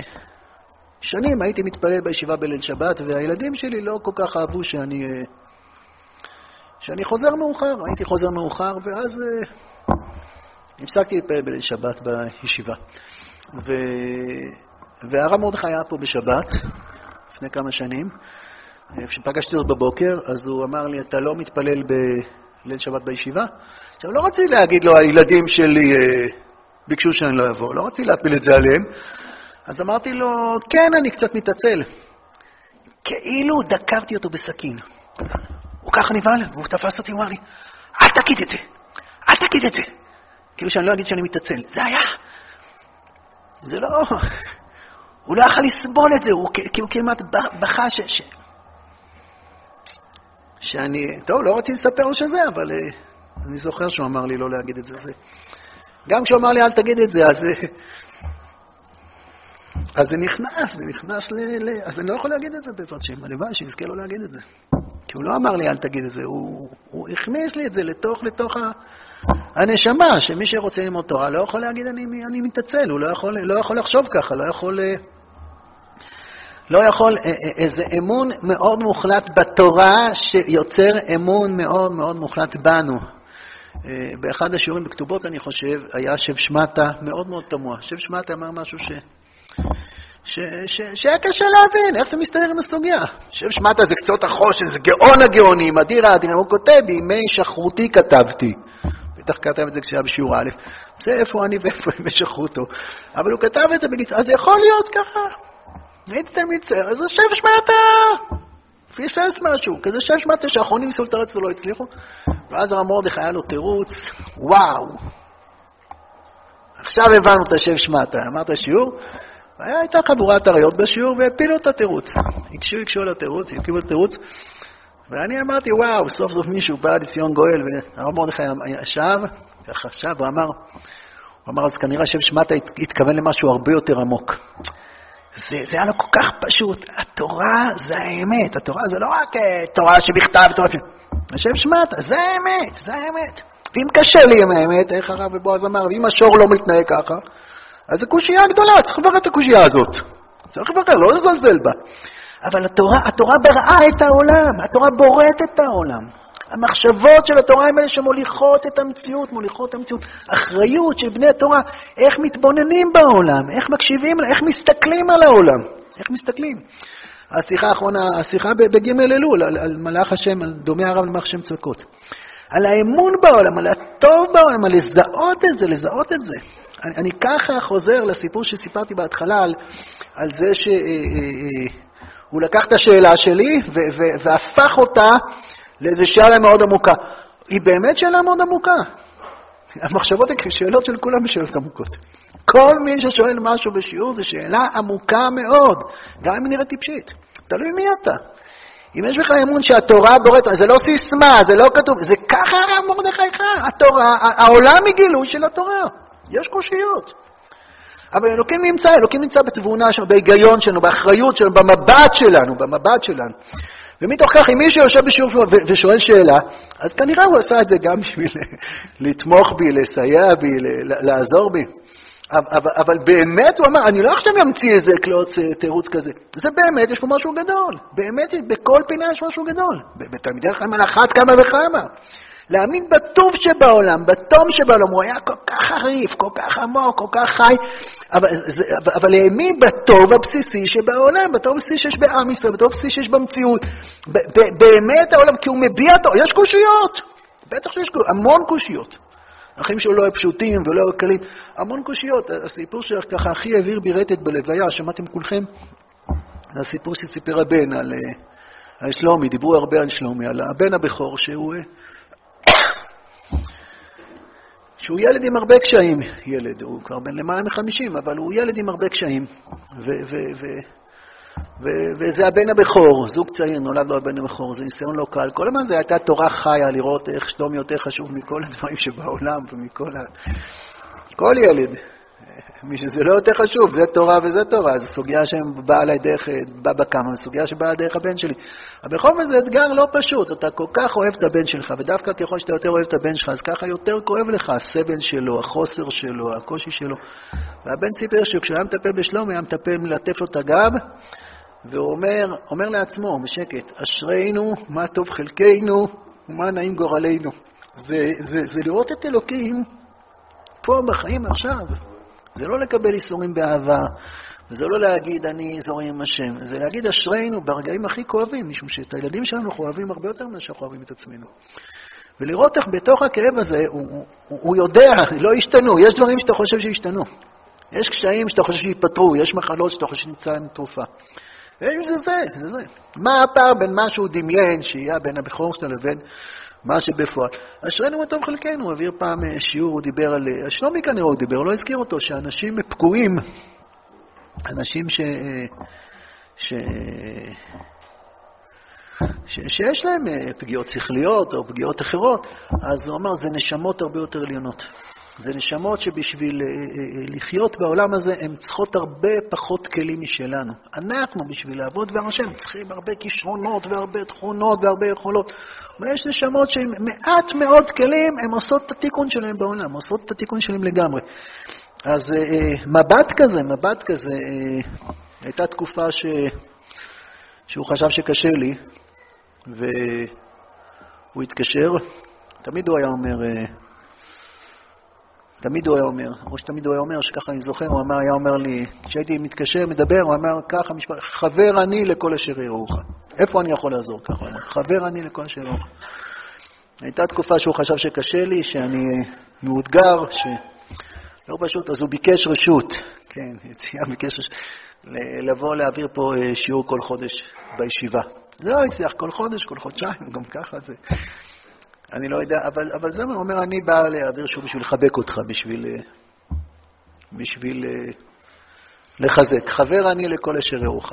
שנים הייתי מתפלל בישיבה בליל שבת, והילדים שלי לא כל כך אהבו שאני, שאני חוזר מאוחר. הייתי חוזר מאוחר, ואז הפסקתי להתפלל בליל שבת בישיבה. ו... והרב מרדכי היה פה בשבת, לפני כמה שנים, כשפגשתי אותו בבוקר, אז הוא אמר לי, אתה לא מתפלל בליל שבת בישיבה? עכשיו, לא רציתי להגיד לו, הילדים שלי אה, ביקשו שאני לא אבוא, לא רציתי להפיל את זה עליהם, אז אמרתי לו, כן, אני קצת מתעצל. כאילו דקרתי אותו בסכין. הוא ככה נבהל, והוא תפס אותי, הוא אמר לי, אל תגיד את זה, אל תגיד את זה. כאילו שאני לא אגיד שאני מתעצל. זה היה... זה לא, הוא לא יכול לסבול את זה, הוא כאילו כמעט בכה ש... ש... שאני, טוב, לא רציתי לספר לו שזה, אבל uh, אני זוכר שהוא אמר לי לא להגיד את זה. זה. גם כשהוא אמר לי אל תגיד את זה, אז, אז זה נכנס, זה נכנס ל... ל... אז אני לא יכול להגיד את זה בעזרת שם, הלוואי שיזכה לו להגיד את זה. כי הוא לא אמר לי אל תגיד את זה, הוא, הוא הכניס לי את זה לתוך, לתוך ה... הנשמה, שמי שרוצה ללמוד תורה לא יכול להגיד אני, אני מתעצל, הוא לא יכול, לא יכול לחשוב ככה, לא יכול, לא יכול, איזה אמון מאוד מוחלט בתורה שיוצר אמון מאוד מאוד מוחלט בנו. באחד השיעורים בכתובות אני חושב, היה שב שמטה מאוד מאוד תמוה. שב שמטה אמר משהו ש... ש... ש... שהיה קשה להבין, איך זה מסתדר עם הסוגיה. שב שמטה זה קצות החושן, זה גאון הגאונים, אדיר האדיר, הוא כותב, בימי שחרותי כתבתי. בטח כתב את זה כשהיה בשיעור א', זה איפה אני ואיפה הם שחרותו. אבל הוא כתב את זה בגיץ, אז יכול להיות ככה. הייתי תלמיד צער, אז שב שמטה, פספס משהו, כזה שב שמטה שהאחרונים ניסו לתרץ ולא הצליחו. ואז הרב מרדכי היה לו תירוץ, וואו. עכשיו הבנו את השב שמטה, אמרת שיעור, והייתה חבורת עריות בשיעור והפילו את התירוץ. הקשו, הקשו על התירוץ, הקשו על התירוץ. ואני אמרתי, וואו, סוף סוף מישהו בא לציון גואל, והרב מרדכי ישב, ככה שב, הוא אמר, הוא אמר, אז כנראה שב שמטה התכוון למשהו הרבה יותר עמוק. זה, זה היה לו כל כך פשוט. התורה זה האמת. התורה זה לא רק תורה שבכתב, תורה ש... השב שמטה, זה האמת, זה האמת. ואם קשה לי עם האמת, איך הרב ובועז אמר, ואם השור לא מתנהג ככה, אז זו קושייה גדולה, צריך לברר את הקושייה הזאת. צריך לברר, לא לזלזל בה. אבל התורה, התורה בראה את העולם, התורה בוראת את העולם. המחשבות של התורה הם אלה שמוליכות את המציאות, מוליכות את המציאות. אחריות של בני התורה, איך מתבוננים בעולם, איך מקשיבים, איך מסתכלים על העולם, איך מסתכלים. השיחה האחרונה, השיחה בג' אלול, על, על מלאך השם, על דומה הרב למלאך השם צבקות. על האמון בעולם, על הטוב בעולם, על לזהות את זה, לזהות את זה. אני, אני ככה חוזר לסיפור שסיפרתי בהתחלה, על, על זה שהוא לקח את השאלה שלי ו, ו, והפך אותה לאיזו שאלה מאוד עמוקה. היא באמת שאלה מאוד עמוקה. המחשבות הן שאלות של כולם בשאלות עמוקות. כל מי ששואל משהו בשיעור זה שאלה עמוקה מאוד, גם אם היא נראית טיפשית. תלוי מי אתה. אם יש לך אמון שהתורה בוראת, זה לא סיסמה, זה לא כתוב, זה ככה הרב מרדכי חי, התורה, העולם היא גילוי של התורה. יש קושיות. אבל אלוקים נמצא, אלוקים נמצא בתבונה שלנו, בהיגיון שלנו, באחריות שלנו, במבט שלנו, במבט שלנו. ומתוך כך, אם מישהו יושב בשיעור ושואל שאלה, אז כנראה הוא עשה את זה גם בשביל לתמוך בי, לסייע בי, לעזור בי. אבל, אבל באמת הוא אמר, אני לא עכשיו אמציא איזה קלוץ תירוץ כזה. זה באמת, יש פה משהו גדול. באמת, בכל פינה יש משהו גדול. בתלמידי חכמים על אחת כמה וכמה. להאמין בטוב שבעולם, בתום שבעולם, הוא היה כל כך חריף, כל כך עמוק, כל כך חי, אבל, אבל להאמין בטוב הבסיסי שבעולם, בטוב הבסיסי שיש בעם ישראל, בטוב הבסיסי שיש במציאות. באמת העולם, כי הוא מביע אותו, יש קושיות. בטח שיש המון קושיות. החיים שלו לא היו פשוטים ולא היו קלים, המון קושיות. הסיפור שככה הכי העביר בי רטט בלוויה, שמעתם כולכם? הסיפור שסיפר הבן על, על שלומי, דיברו הרבה על שלומי, על הבן הבכור שהוא, שהוא ילד עם הרבה קשיים, ילד, הוא כבר בן למעלה מחמישים, אבל הוא ילד עם הרבה קשיים, ו, ו, ו, ו, וזה הבן הבכור, זוג צעיר, נולד לו הבן הבכור, זה ניסיון לא קל. כל הזמן זה הייתה תורה חיה, לראות איך שלומי יותר חשוב מכל הדברים שבעולם ומכל ה... כל ילד, מי שזה לא יותר חשוב, זה תורה וזה תורה, זו סוגיה שבאה עליי דרך בבא קמא, זו סוגיה שבאה דרך הבן שלי. הבכור זה אתגר לא פשוט, אתה כל כך אוהב את הבן שלך, ודווקא ככל שאתה יותר אוהב את הבן שלך, אז ככה יותר כואב לך הסבל שלו, החוסר שלו, הקושי שלו. והבן סיפר שכשהיה מטפל בשלומי, היה מטפל מלטף לו את הגב, והוא אומר, אומר לעצמו בשקט, אשרינו, מה טוב חלקנו, ומה נעים גורלנו. זה, זה, זה לראות את אלוקים פה בחיים עכשיו. זה לא לקבל איסורים באהבה, וזה לא להגיד אני זורם עם השם, זה להגיד אשרינו ברגעים הכי כואבים, משום שאת הילדים שלנו אנחנו אוהבים הרבה יותר ממה שאנחנו אוהבים את עצמנו. ולראות איך בתוך הכאב הזה, הוא, הוא, הוא יודע, לא ישתנו, יש דברים שאתה חושב שישתנו. יש קשיים שאתה חושב שיפטרו, יש מחלות שאתה חושב שנמצא עם תרופה. זה זה, זה זה. מה הפער בין מה שהוא דמיין, שיהיה בין הבכור שלו לבין מה שבפועל? אשרינו מה טוב חלקנו, הוא העביר פעם שיעור, הוא דיבר על... שלומי כנראה הוא דיבר, הוא לא הזכיר אותו, שאנשים פגועים, אנשים ש... ש... ש... שיש להם פגיעות שכליות או פגיעות אחרות, אז הוא אמר, זה נשמות הרבה יותר עליונות. זה נשמות שבשביל לחיות בעולם הזה, הן צריכות הרבה פחות כלים משלנו. אנחנו, בשביל לעבוד דבר השם, צריכים הרבה כישרונות והרבה תכונות והרבה יכולות. ויש נשמות שהן מעט מאוד כלים, הן עושות את התיקון שלהם בעולם, עושות את התיקון שלהם לגמרי. אז מבט כזה, מבט כזה, הייתה תקופה ש... שהוא חשב שקשה לי, והוא התקשר, תמיד הוא היה אומר... תמיד הוא היה אומר, או שתמיד הוא היה אומר, שככה אני זוכר, הוא אמר, היה אומר לי, כשהייתי מתקשר, מדבר, הוא אמר ככה, משפט, חבר אני לכל אשר יראוך. איפה אני יכול לעזור ככה? הוא אמר, חבר אני לכל אשר יראוך. הייתה תקופה שהוא חשב שקשה לי, שאני מאותגר, שלא פשוט, אז הוא ביקש רשות, כן, יציאה ביקש רשות, לבוא להעביר פה שיעור כל חודש בישיבה. זה לא הצליח, כל חודש, כל חודשיים, גם ככה זה... אני לא יודע, אבל, אבל זה אומר, אני בא להעביר שוב בשביל לחבק אותך, בשביל, בשביל לחזק. חבר אני לכל אשר יראוך.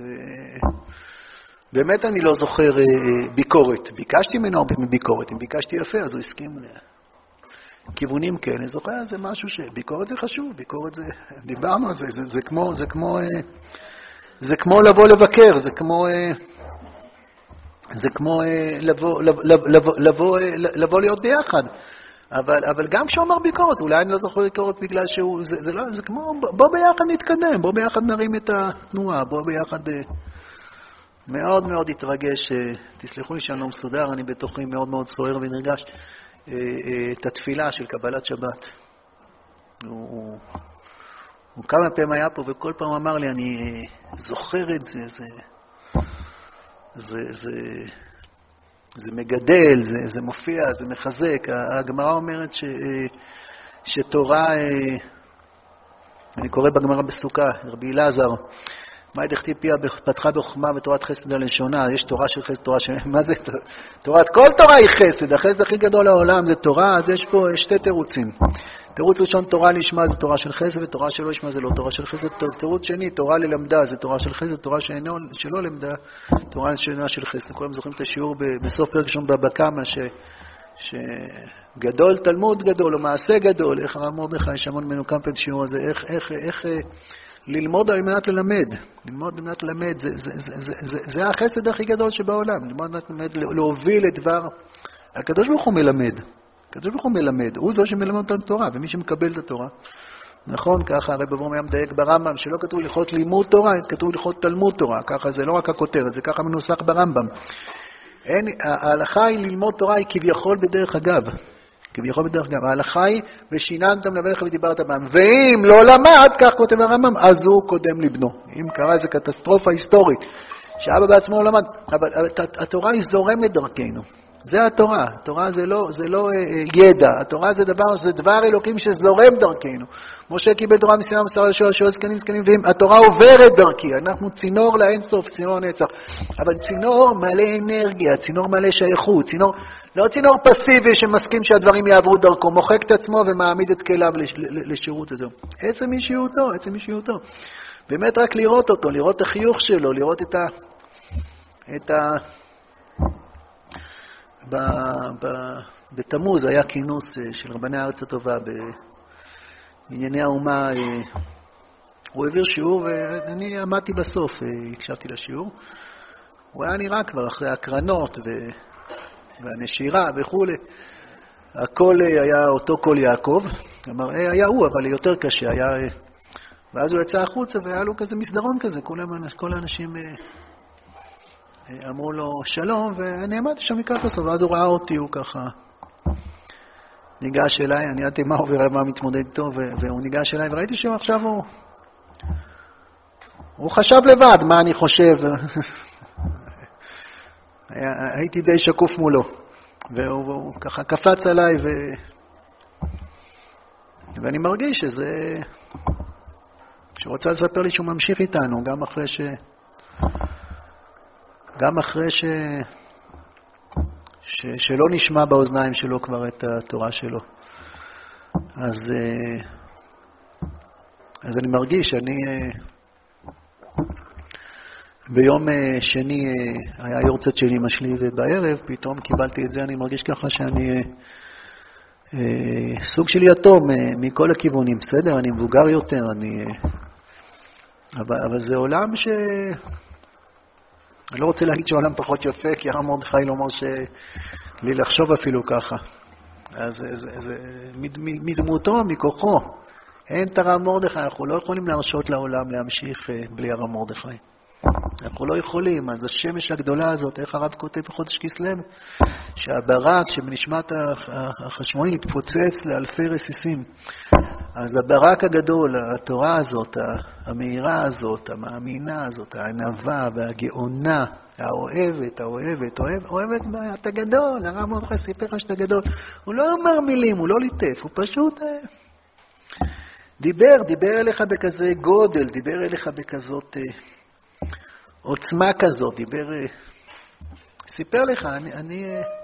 באמת אני לא זוכר ביקורת. ביקשתי ממנו הרבה מביקורת. אם ביקשתי יפה, אז הוא הסכים לכיוונים כאלה. זוכר, זה משהו ש... ביקורת זה חשוב, ביקורת זה... דיברנו על זה, זה, זה כמו, זה כמו, זה כמו לבוא לבקר, זה כמו... זה כמו לבוא, לבוא, לבוא, לבוא, לבוא להיות ביחד. אבל, אבל גם כשהוא אומר ביקורת, אולי אני לא זוכר ביקורת בגלל שהוא, זה, זה לא, זה כמו, בוא ביחד נתקדם, בוא ביחד נרים את התנועה, בוא ביחד מאוד מאוד התרגש, תסלחו לי שאני לא מסודר, אני בתוכי מאוד מאוד סוער ונרגש, את התפילה של קבלת שבת. הוא, הוא כמה פעמים היה פה וכל פעם אמר לי, אני זוכר את זה, זה... זה, זה, זה מגדל, זה, זה מופיע, זה מחזק. הגמרא אומרת ש, שתורה, אני קורא בגמרא בסוכה, רבי אלעזר, מה דכתיב פיה פתחה בחוכמה ותורת חסד הלשונה, יש תורה של חסד, תורה של... מה זה? תורת, כל תורה היא חסד, החסד הכי גדול לעולם זה תורה, אז יש פה שתי תירוצים. תירוץ ראשון, תורה לשמה זה תורה של חסד, ותורה שלא לשמה זה לא תורה של חסד. תירוץ שני, תורה ללמדה זה תורה של חסד, תורה שאינו, שלא למדה, תורה שאינה של חסד. כולם זוכרים את השיעור בסוף פרק ראשון בבא קמא, ש... שגדול, תלמוד גדול, או מעשה גדול, איך הרב מרדכי, יש המון ממנו כמה פעמים שיעור הזה, איך, איך, איך ללמוד על מנת ללמד. ללמוד על מנת ללמד, זה, זה, זה, זה, זה, זה החסד הכי גדול שבעולם. ללמוד על מנת ללמד, להוביל את דבר. הקדוש ברוך הוא מלמד. הקדוש ברוך הוא מלמד. הוא זו שמלמד אותנו תורה, ומי שמקבל את התורה. נכון, ככה הרב אברהם היה מדייק ברמב"ם, שלא כתוב הלכות לימוד תורה, כתוב הלכות תלמוד תורה. ככה זה לא רק הכותרת, זה ככה מנוסח ברמב"ם. אין, ההלכה היא ללמוד תורה, היא כביכול בדרך אגב. כביכול בדרך אגב. ההלכה היא, ושיננתם לבניך ודיברת בהם. ואם לא למד, כך כותב הרמב"ם, אז הוא קודם לבנו. אם קרה איזו קטסטרופה היסטורית, שאבא בעצמו לא למד, אבל התורה היא זורמת דרכנו. זה התורה. התורה זה לא, זה לא אה, ידע. התורה זה דבר, זה דבר אלוקים שזורם דרכנו. משה קיבל תורה מסיני ומסר ליהושע, שואל זקנים זקנים ואם התורה עוברת דרכי. אנחנו צינור לאינסוף, צינור נצח. אבל צינור מלא אנרגיה, צינור מלא שייכות, צינור, לא צינור פסיבי שמסכים שהדברים יעברו דרכו, מוחק את עצמו ומעמיד את כליו לשירות הזה. עצם אישיותו, עצם אישיותו. באמת רק לראות אותו, לראות את החיוך שלו, לראות את ה... את ה... ב, ב, בתמוז היה כינוס של רבני הארץ הטובה בענייני האומה. הוא העביר שיעור ואני עמדתי בסוף, הקשבתי לשיעור. הוא היה נראה כבר אחרי הקרנות ו, והנשירה וכו'. הכל היה אותו כל יעקב. המראה היה הוא, אבל יותר קשה. היה, ואז הוא יצא החוצה והיה לו כזה מסדרון כזה. כל, כל האנשים... אמרו לו שלום, ואני עמדתי שם לקראת הסוף, ואז הוא ראה אותי, הוא ככה ניגש אליי, אני ידעתי מה עובר, מה מתמודד איתו, והוא ניגש אליי, וראיתי שעכשיו הוא, הוא חשב לבד מה אני חושב, הייתי די שקוף מולו, והוא ככה קפץ עליי, ו... ואני מרגיש שזה, שרוצה לספר לי שהוא ממשיך איתנו, גם אחרי ש... גם אחרי ש... ש... שלא נשמע באוזניים שלו כבר את התורה שלו. אז, אז אני מרגיש, אני ביום שני היה יורצת של אמא שלי, ובערב פתאום קיבלתי את זה, אני מרגיש ככה שאני סוג של יתום מכל הכיוונים. בסדר, אני מבוגר יותר, אני... אבל, אבל זה עולם ש... אני לא רוצה להגיד שהעולם פחות יפה, כי הרב מרדכי לא אומר שלי לחשוב אפילו ככה. אז זה, זה, זה, מדמותו, מכוחו. אין את הרב מרדכי, אנחנו לא יכולים להרשות לעולם להמשיך בלי הרב מרדכי. אנחנו לא יכולים, אז השמש הגדולה הזאת, איך הרב כותב בחודש כסלו, שהברק שבנשמת החשמונית התפוצץ לאלפי רסיסים. אז הברק הגדול, התורה הזאת, המהירה הזאת, המאמינה הזאת, הענווה והגאונה, האוהבת, האוהבת, אוהב, אוהבת, אתה גדול, הרב מרדכי סיפר לך שאתה גדול. הוא לא אומר מילים, הוא לא ליטף, הוא פשוט דיבר, דיבר אליך בכזה גודל, דיבר אליך בכזאת עוצמה כזאת, דיבר, סיפר לך, אני, אני,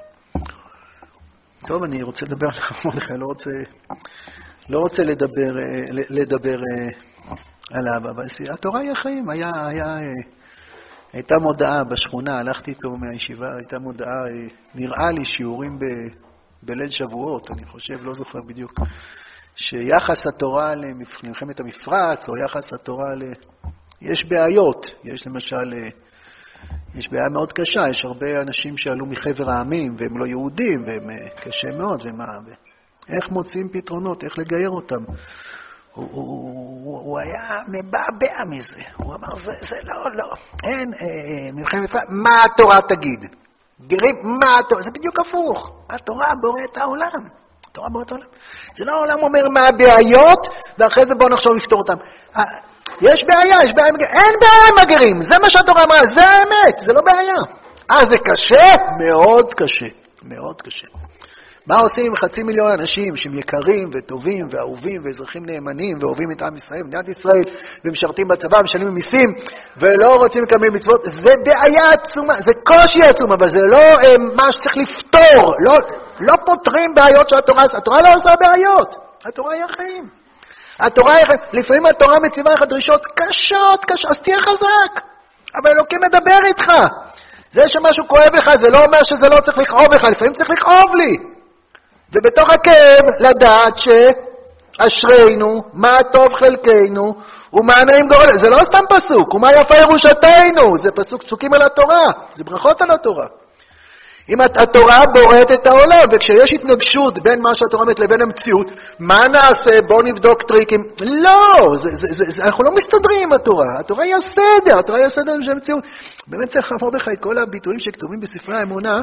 טוב, אני רוצה לדבר על הרב מרדכי, לא רוצה, לא רוצה לדבר, לדבר עליו, אבל התורה היא החיים. היה, היה, הייתה מודעה בשכונה, הלכתי איתו מהישיבה, הייתה מודעה, נראה לי שיעורים ב, בליל שבועות, אני חושב, לא זוכר בדיוק, שיחס התורה למלחמת המפרץ, או יחס התורה ל... יש בעיות, יש למשל, יש בעיה מאוד קשה, יש הרבה אנשים שעלו מחבר העמים, והם לא יהודים, והם קשה מאוד, ומה... איך מוצאים פתרונות, איך לגייר אותם. הוא, הוא, הוא היה מבעבע מזה. הוא אמר, זה, זה לא, לא. אין, אה, מלחמת, מה התורה תגיד? גרים, מה התורה? זה בדיוק הפוך. התורה בוראת העולם. התורה בוראת העולם. זה לא העולם אומר מה הבעיות, ואחרי זה בואו נחשוב לפתור אותם. יש בעיה, יש בעיה, אין בעיה עם הגרים. זה מה שהתורה אמרה, זה האמת, זה לא בעיה. אה, זה קשה? מאוד קשה, מאוד קשה. מה עושים עם חצי מיליון אנשים שהם יקרים וטובים ואהובים ואזרחים נאמנים ואוהבים את עם ישראל, מדינת ישראל, ומשרתים בצבא, משלמים מיסים ולא רוצים לקבל מצוות? זה בעיה עצומה, זה קושי עצום, אבל זה לא אה, מה שצריך לפתור. לא, לא פותרים בעיות של התורה. התורה לא עושה בעיות. התורה היא החיים. התורה היא החיים. לפעמים התורה מציבה לך דרישות קשות, קשות, אז תהיה חזק. אבל אלוקים מדבר איתך. זה שמשהו כואב לך, זה לא אומר שזה לא צריך לכאוב לך. לפעמים צריך לכאוב לי. ובתוך הכאב לדעת שאשרינו, מה טוב חלקנו, ומה נעים גורל. זה לא סתם פסוק, ומה יפה ירושתנו. זה פסוק, פסוקים על התורה. זה ברכות על התורה. אם התורה בוראת את העולם, וכשיש התנגשות בין מה שהתורה אומרת לבין המציאות, מה נעשה? בוא נבדוק טריקים. לא, זה, זה, זה, זה, אנחנו לא מסתדרים עם התורה. התורה היא הסדר, התורה היא הסדר של המציאות. באמת צריך לעמוד לך, כל הביטויים שכתובים בספרי האמונה,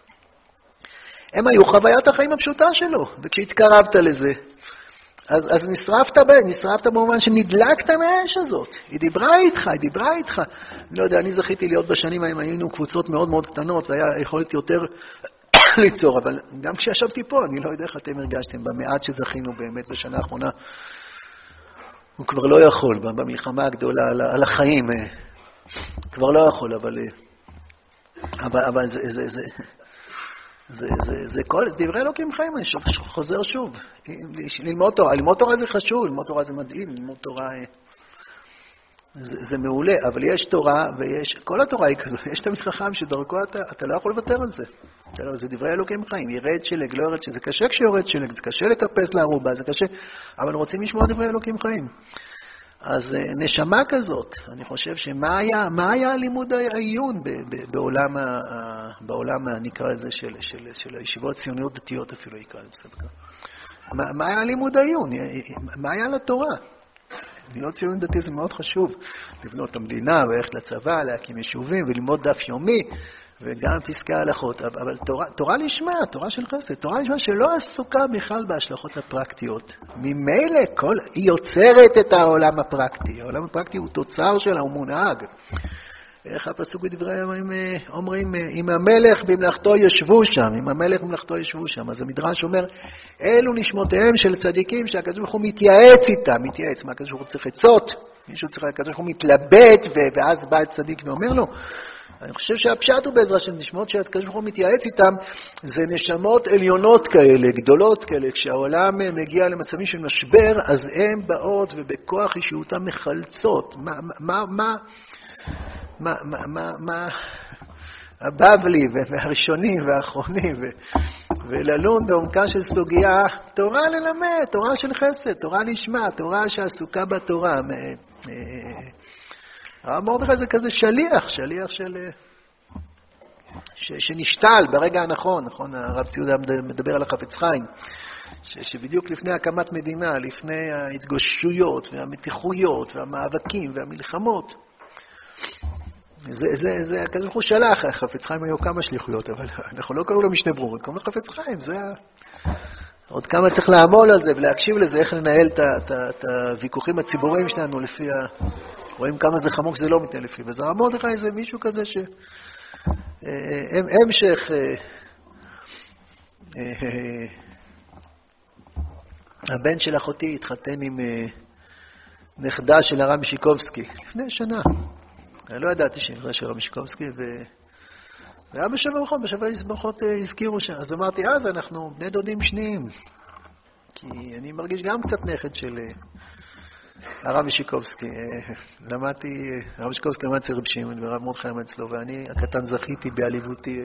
הם היו חוויית החיים הפשוטה שלו. וכשהתקרבת לזה, אז, אז נשרפת, נשרפת במובן שנדלקת מהאש הזאת. היא דיברה איתך, היא דיברה איתך. אני לא יודע, אני זכיתי להיות בשנים ההם, היינו קבוצות מאוד מאוד קטנות, והיה יכולת יותר ליצור, אבל גם כשישבתי פה, אני לא יודע איך אתם הרגשתם, במעט שזכינו באמת בשנה האחרונה, הוא כבר לא יכול, במלחמה הגדולה על, על החיים, כבר לא יכול, אבל, אבל, אבל זה, זה, זה, זה, זה, זה כל, דברי אלוקים חיים, אני חוזר שוב, ללמוד תורה, ללמוד תורה זה חשוב, ללמוד תורה זה מדהים, ללמוד תורה זה, זה מעולה, אבל יש תורה ויש, כל התורה היא כזו, יש תמיד חכם שדרכו אתה, אתה לא יכול לוותר על זה, זה דברי אלוקים חיים, ירד שלג, לא ירד שלג, זה קשה כשיורד שלג, זה קשה לטפס לערובה, זה קשה, אבל רוצים לשמוע דברי אלוקים חיים. אז נשמה כזאת, אני חושב שמה היה, מה היה לימוד העיון בעולם, בעולם נקרא לזה של, של, של הישיבות ציוניות דתיות אפילו יקרא לזה בסדר. מה, מה היה לימוד העיון? מה היה לתורה? להיות ציוניות דתי זה מאוד חשוב, לבנות את המדינה וללכת לצבא, להקים יישובים וללמוד דף יומי וגם פסקי ההלכות, אבל תורה, תורה לשמה, תורה של חסד, תורה לשמה שלא עסוקה בכלל בהשלכות הפרקטיות. ממילא כל, היא יוצרת את העולם הפרקטי. העולם הפרקטי הוא תוצר שלה, הוא מונהג. איך הפסוק בדברי הימים אומרים, אם המלך במלאכתו ישבו שם, אם המלך במלאכתו ישבו שם, אז המדרש אומר, אלו נשמותיהם של צדיקים שהקדוש ברוך הוא מתייעץ איתם, מתייעץ, מה הקדוש ברוך הוא צריך עצות? מישהו צריך, הקדוש ברוך הוא מתלבט, ואז בא הצדיק ואומר לו, אני חושב שהפשט הוא בעזרה של נשמות שהקדוש ברוך הוא מתייעץ איתם, זה נשמות עליונות כאלה, גדולות כאלה, כשהעולם מגיע למצבים של משבר, אז הן באות ובכוח אישיותן מחלצות. מה, מה, מה, מה, מה, מה, מה, הבבלי והראשונים והאחרונים וללון בעומקה של סוגיה, תורה ללמד, תורה של חסד, תורה לשמה, תורה שעסוקה בתורה. הרב מרדכי זה כזה שליח, שליח של, ש, שנשתל ברגע הנכון, נכון? הרב ציודה מדבר על החפץ חיים, ש, שבדיוק לפני הקמת מדינה, לפני ההתגוששויות והמתיחויות והמאבקים והמלחמות, זה, זה, זה, הקדוש ברוך הוא שלח, חפץ חיים היו כמה שליחויות, אבל אנחנו לא קראו לו משנה ברורה, קראו לו חפץ חיים, זה עוד כמה צריך לעמול על זה ולהקשיב לזה, איך לנהל את, את, את הוויכוחים הציבוריים שלנו לפי ה... רואים כמה זה חמור שזה לא מתנהל לפי. וזה הרב מרדכי זה מישהו כזה ש... המשך... הבן של אחותי התחתן עם נכדה של הרב משיקובסקי לפני שנה. אני לא ידעתי שנכדה של הרב משיקובסקי, ו... והיה בשבע ברכות, בשבע ברכות הזכירו שם. אז אמרתי, אז אנחנו בני דודים שניים. כי אני מרגיש גם קצת נכד של... הרב משיקובסקי, למדתי, הרב משיקובסקי למד אצל רב שמעון ורב מרדכי למד אצלו, ואני הקטן זכיתי בעליבותי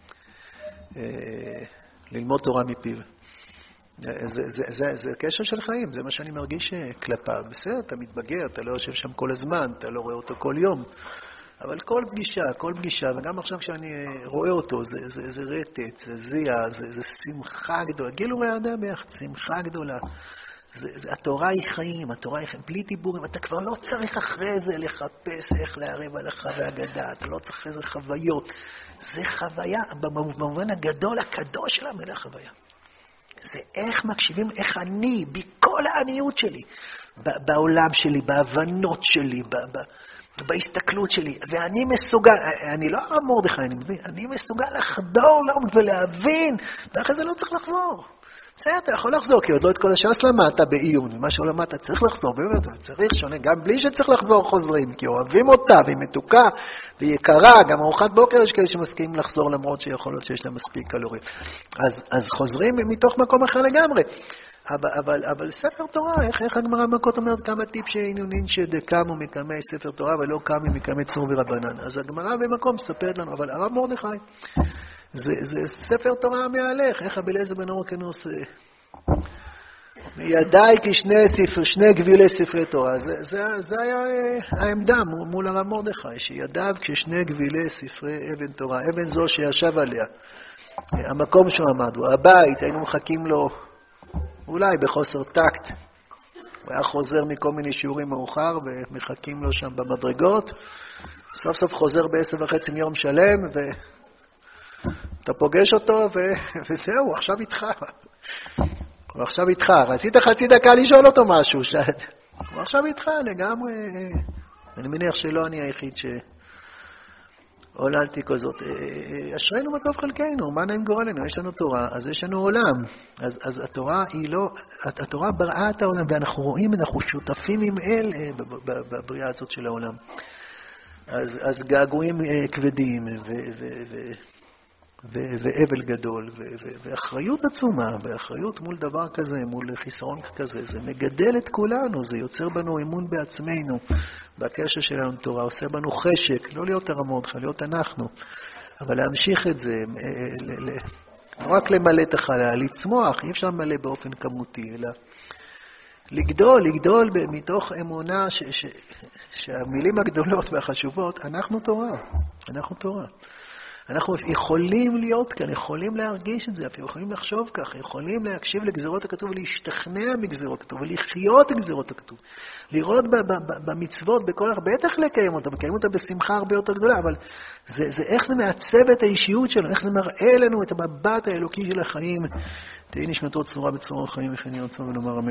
ללמוד תורה מפיו. זה, זה, זה, זה קשר של חיים, זה מה שאני מרגיש כלפיו. בסדר, אתה מתבגר, אתה לא יושב שם כל הזמן, אתה לא רואה אותו כל יום, אבל כל פגישה, כל פגישה, וגם עכשיו כשאני רואה אותו, זה, זה, זה רטט, זה זיע, זה, זה שמחה גדולה. גילו מהאדם ביחד, שמחה גדולה. זה, זה, התורה היא חיים, התורה היא חיים, בלי דיבורים, אתה כבר לא צריך אחרי זה לחפש איך לערב הלכה והגדה, אתה לא צריך איזה חוויות. זה חוויה, במובן הגדול, הקדוש של המילה חוויה. זה איך מקשיבים, איך אני, בכל העניות שלי, בעולם שלי, בהבנות שלי, בהסתכלות שלי, ואני מסוגל, אני לא הרב מרדכי, אני מבין, אני מסוגל לחדור לעומק ולהבין, ואחרי זה לא צריך לחזור. בסדר, אתה יכול לחזור, כי עוד לא את כל הש"ס למדת בעיון, ומה שלא למדת צריך לחזור, באמת, צריך שונה, גם בלי שצריך לחזור חוזרים, כי אוהבים אותה, והיא מתוקה, והיא יקרה, גם ארוחת בוקר יש כאלה שמסכימים לחזור, למרות שיכול להיות שיש לה מספיק קלוריות. אז, אז חוזרים מתוך מקום אחר לגמרי. אבל, אבל, אבל ספר תורה, איך, איך הגמרא במכות אומרת כמה טיפ שעינונין שדקמו מקמי ספר תורה ולא קמו מקמי צור ורבנן. אז הגמרא במקום מספרת לנו, אבל הרב מרדכי, זה, זה ספר תורה מהלך, איך רבי אליעזר בן הורקנוס, מידיי כשני ספר, שני גבילי ספרי תורה, זה, זה, זה היה העמדה מול הרב מרדכי, שידיו כששני גבילי ספרי אבן תורה, אבן זו שישב עליה, המקום שהוא עמד, הוא הבית, היינו מחכים לו, אולי בחוסר טקט, הוא היה חוזר מכל מיני שיעורים מאוחר ומחכים לו שם במדרגות, סוף סוף חוזר בעשר וחצי מיום שלם ואתה פוגש אותו ו... וזהו, עכשיו איתך. הוא עכשיו איתך, רצית חצי דקה לשאול אותו משהו, ש... הוא עכשיו איתך לגמרי, אני מניח שלא אני היחיד ש... עוללתי כזאת. אשרינו מה טוב חלקנו, מה נעים גורלנו, יש לנו תורה, אז יש לנו עולם. אז, אז התורה היא לא, התורה בראה את העולם, ואנחנו רואים, אנחנו שותפים עם אל בבריאה הזאת של העולם. אז, אז געגועים כבדים, ו, ו, ו, ו, ואבל גדול, ו, ו, ואחריות עצומה, ואחריות מול דבר כזה, מול חיסרון כזה, זה מגדל את כולנו, זה יוצר בנו אמון בעצמנו, בקשר שלנו תורה, עושה בנו חשק, לא להיות הרב מרדכי, להיות אנחנו, אבל להמשיך את זה, לא רק למלא את החלל, לצמוח, אי אפשר למלא באופן כמותי, אלא לגדול, לגדול מתוך אמונה ש, ש, שהמילים הגדולות והחשובות, אנחנו תורה, אנחנו תורה. אנחנו יכולים להיות כאן, יכולים להרגיש את זה, יכולים לחשוב כך, יכולים להקשיב לגזירות הכתוב ולהשתכנע מגזירות הכתוב ולחיות גזירות הכתוב. לראות במצוות, בכל כך, בטח לקיים אותה, לקיים אותה בשמחה הרבה יותר גדולה, אבל זה, זה איך זה מעצב את האישיות שלנו, איך זה מראה לנו את המבט האלוקי של החיים. תהי נשמתו צרורה בצרור החיים וכן יהיה רצון ונאמר אמן.